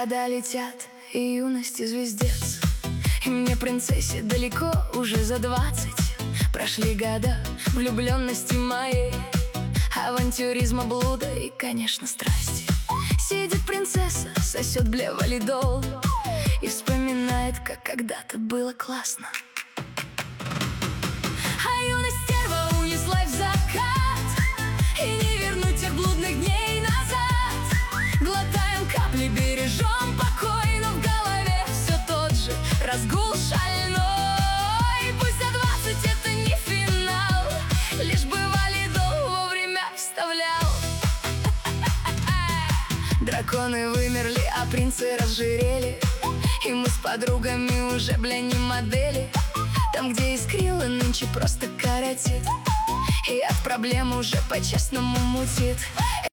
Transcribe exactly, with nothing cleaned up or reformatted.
Года летят, и юность и звездец, и мне, принцессе, далеко уже за двадцать. Прошли года влюбленности моей, авантюризма, блуда и, конечно, страсти. Сидит принцесса, сосет блевалидол и вспоминает, как когда-то было классно. А юность стерва унеслась в закат, и не вернуть тех блудных дней назад. Глотаем капли, бережем покой, но в голове все тот же разгул шальной. Пусть за двадцать это не финал, лишь бы валидол вовремя вставлял. Драконы вымерли, а принцы разжирели, и мы с подругами уже, бля, не модели. Там, где искрило, нынче просто коротит, и от проблем уже по-честному мутит.